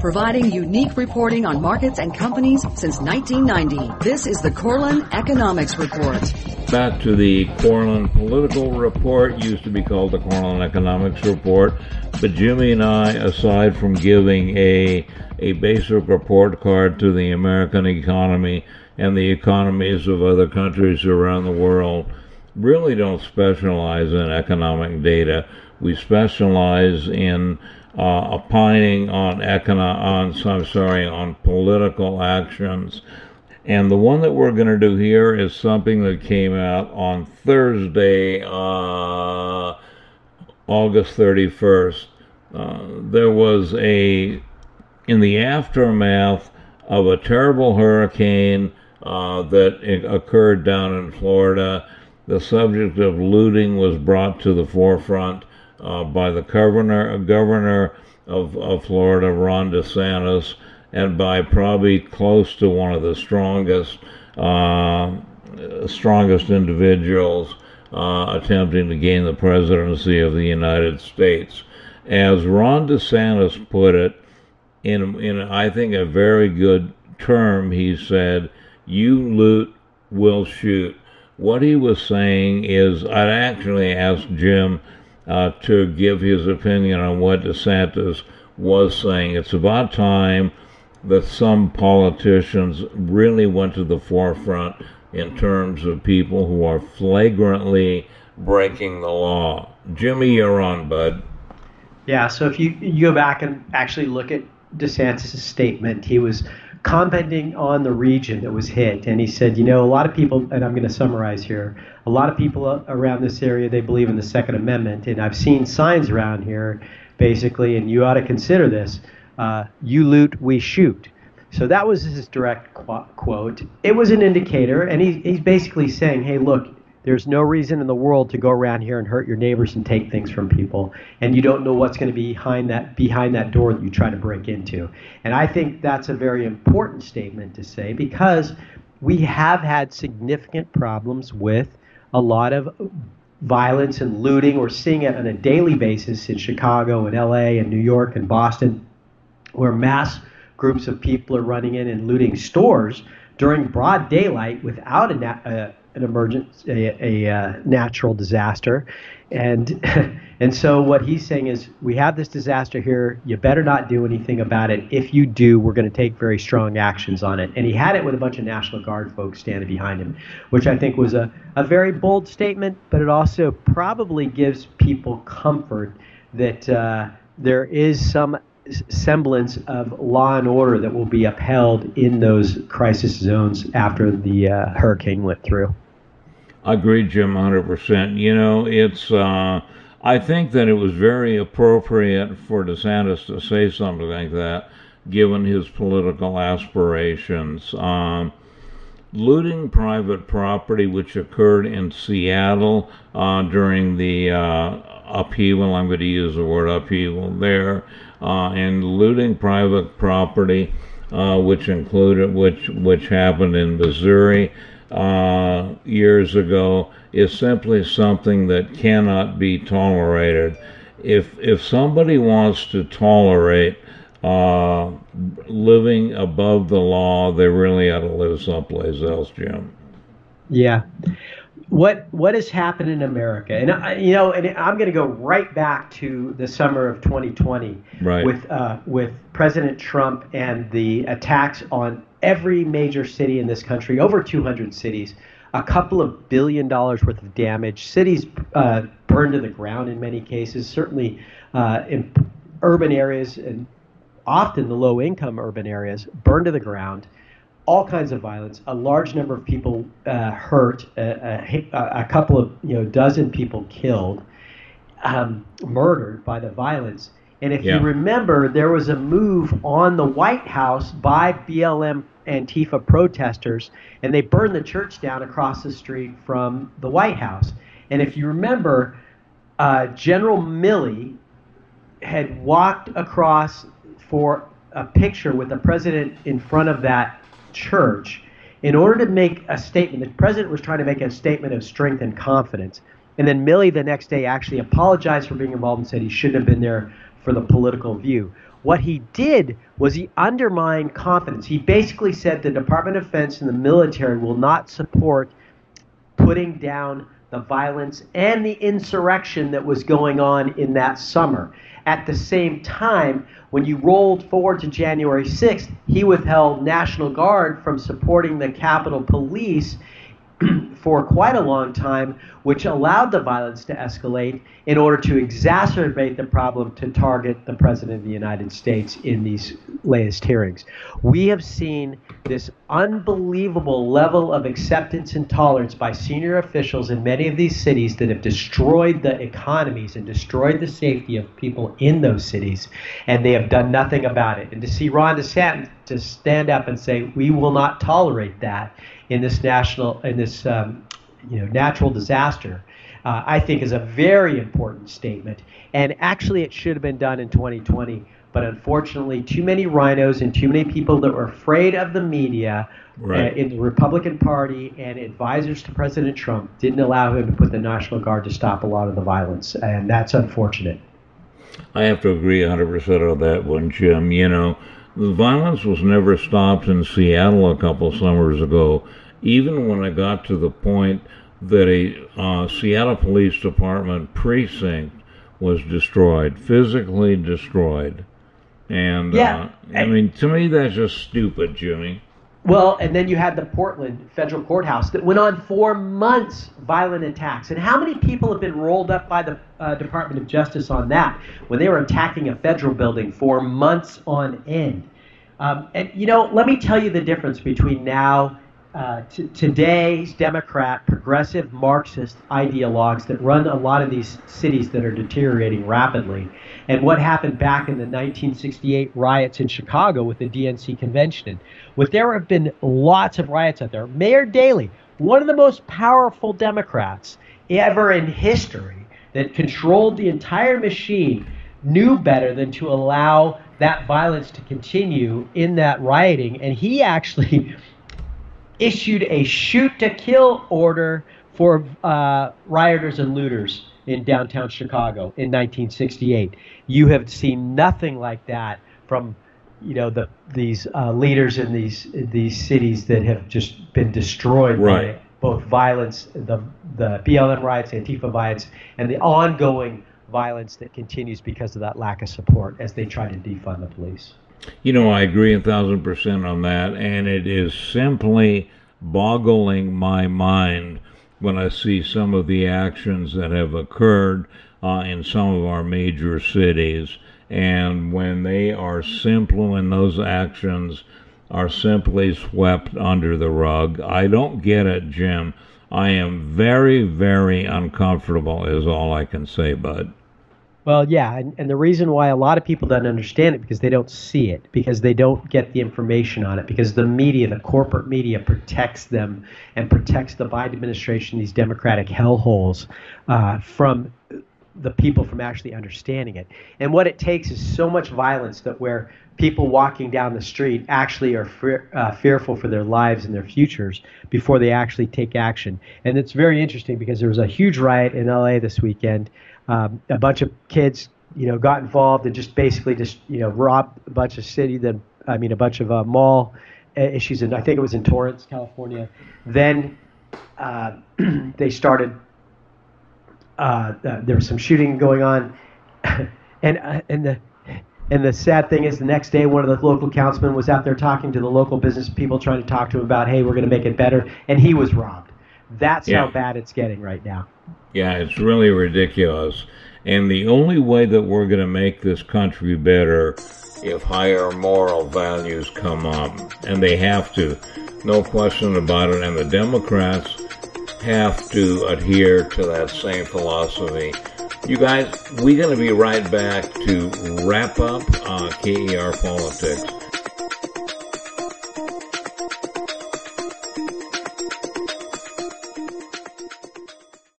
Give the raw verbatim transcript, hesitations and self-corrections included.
providing unique reporting on markets and companies since nineteen ninety. This is the Corlin Economics Report. Back to the Corlin Political Report, used to be called the Corlin Economics Report, but Jimmy and I, aside from giving a a basic report card to the American economy and the economies of other countries around the world, really don't specialize in economic data. We specialize in uh, opining on econo- on I'm sorry on political actions. And the one that we're going to do here is something that came out on Thursday, uh, August thirty-first. Uh, there was a, in the aftermath of a terrible hurricane uh, that occurred down in Florida, the subject of looting was brought to the forefront uh, by the governor, governor of, of Florida, Ron DeSantis, and by probably close to one of the strongest, uh, strongest individuals uh, attempting to gain the presidency of the United States. As Ron DeSantis put it, in in I think a very good term, he said, "You loot, we'll shoot." What he was saying is, I'd actually asked Jim uh, to give his opinion on what DeSantis was saying. It's about time that some politicians really went to the forefront in terms of people who are flagrantly breaking the law. Jimmy, you're on, bud. Yeah, so if you, you go back and actually look at DeSantis' statement, he was commenting on the region that was hit, and he said, you know, a lot of people, and I'm going to summarize here, a lot of people around this area, they believe in the Second Amendment, and I've seen signs around here, basically, and you ought to consider this. Uh, you loot, we shoot. So that was his direct qu- quote. It was an indicator, and he, he's basically saying, hey, look, there's no reason in the world to go around here and hurt your neighbors and take things from people, and you don't know what's going to be behind that behind that door that you try to break into. And I think that's a very important statement to say, because we have had significant problems with a lot of violence and looting. We're seeing it on a daily basis in Chicago and L A and New York and Boston, where mass groups of people are running in and looting stores during broad daylight without a, na- a an emergency, a, a uh, natural disaster. And and so what he's saying is, we have this disaster here. You better not do anything about it. If you do, we're going to take very strong actions on it. And he had it with a bunch of National Guard folks standing behind him, which I think was a, a very bold statement, but it also probably gives people comfort that uh, there is some semblance of law and order that will be upheld in those crisis zones after the uh, hurricane went through. I agree, Jim, one hundred percent. You know, it's, uh, I think that it was very appropriate for DeSantis to say something like that, given his political aspirations. Um, looting private property, which occurred in Seattle uh, during the uh, upheaval, I'm going to use the word upheaval there, uh, and looting private property, uh, which included, which, which happened in Missouri, Uh, years ago, is simply something that cannot be tolerated. If if somebody wants to tolerate uh, living above the law, they really ought to live someplace else, Jim. Yeah. What what has happened in America? And I, you know, and I'm going to go right back to the summer of twenty twenty, right, with uh, with President Trump and the attacks on every major city in this country, over two hundred cities, a couple of billion dollars worth of damage, cities uh, burned to the ground in many cases, certainly uh, in urban areas and often the low-income urban areas burned to the ground. All kinds of violence, a large number of people uh, hurt, a, a, a couple of, you know, dozen people killed, um, murdered by the violence. And if yeah. you remember, there was a move on the White House by B L M Antifa protesters, and they burned the church down across the street from the White House. And if you remember, uh, General Milley had walked across for a picture with the president in front of that church in order to make a statement. The president was trying to make a statement of strength and confidence. And then Milley the next day actually apologized for being involved and said he shouldn't have been there for the political view. What he did was he undermined confidence. He basically said the Department of Defense and the military will not support putting down the violence and the insurrection that was going on in that summer. At the same time, when you rolled forward to January sixth, he withheld National Guard from supporting the Capitol Police for quite a long time, which allowed the violence to escalate in order to exacerbate the problem to target the President of the United States in these latest hearings. We have seen this unbelievable level of acceptance and tolerance by senior officials in many of these cities that have destroyed the economies and destroyed the safety of people in those cities, and they have done nothing about it. And to see Ron DeSantis to stand up and say, we will not tolerate that in this national, in this um, you know, natural disaster, uh, I think is a very important statement. And actually, it should have been done in twenty twenty. But unfortunately, too many rhinos and too many people that were afraid of the media right. uh, in the Republican Party and advisors to President Trump didn't allow him to put the National Guard to stop a lot of the violence. And that's unfortunate. I have to agree one hundred percent on that one, Jim. You know, the violence was never stopped in Seattle a couple summers ago, even when I got to the point that a uh, Seattle Police Department precinct was destroyed, physically destroyed. And, yeah. uh, I mean, to me, that's just stupid, Jimmy. Well, and then you had the Portland federal courthouse that went on for months, violent attacks. And how many people have been rolled up by the uh, Department of Justice on that when they were attacking a federal building for months on end? Um, and, you know, let me tell you the difference between now, uh, t- today's Democrat, progressive Marxist ideologues that run a lot of these cities that are deteriorating rapidly, and what happened back in the nineteen sixty-eight riots in Chicago with the D N C convention. With there have been lots of riots out there. Mayor Daley, one of the most powerful Democrats ever in history that controlled the entire machine, knew better than to allow that violence to continue in that rioting. And he actually issued a shoot-to-kill order for uh, rioters and looters in downtown Chicago in nineteen sixty-eight. You have seen nothing like that from, you know, the these uh, leaders in these these cities that have just been destroyed right. by both violence, the the B L M riots, Antifa riots, and the ongoing violence that continues because of that lack of support as they try to defund the police. You know, I agree a thousand percent on that, and it is simply boggling my mind when I see some of the actions that have occurred uh, in some of our major cities, and when they are simple, when those actions are simply swept under the rug. I don't get it, Jim. I am very, very uncomfortable is all I can say, bud. Well, yeah, and, and the reason why a lot of people don't understand it because they don't see it, because they don't get the information on it, because the media, the corporate media protects them and protects the Biden administration, these Democratic hellholes, uh, from the people from actually understanding it. And what it takes is so much violence that where people walking down the street actually are fear, uh, fearful for their lives and their futures before they actually take action. And it's very interesting because there was a huge riot in L A this weekend. Um, a bunch of kids, you know, got involved and just basically just, you know, robbed a bunch of city, then, I mean, a bunch of uh, mall issues. And I think it was in Torrance, California. Then uh, they started, uh, uh, there was some shooting going on. and uh, and the and the sad thing is the next day, one of the local councilmen was out there talking to the local business people, trying to talk to him about, hey, we're going to make it better. And he was robbed. That's yeah. how bad it's getting right now. Yeah, it's really ridiculous. And the only way that we're going to make this country better if higher moral values come up. And they have to. No question about it. And the Democrats have to adhere to that same philosophy. You guys, we're going to be right back to wrap up uh, K E R Politics.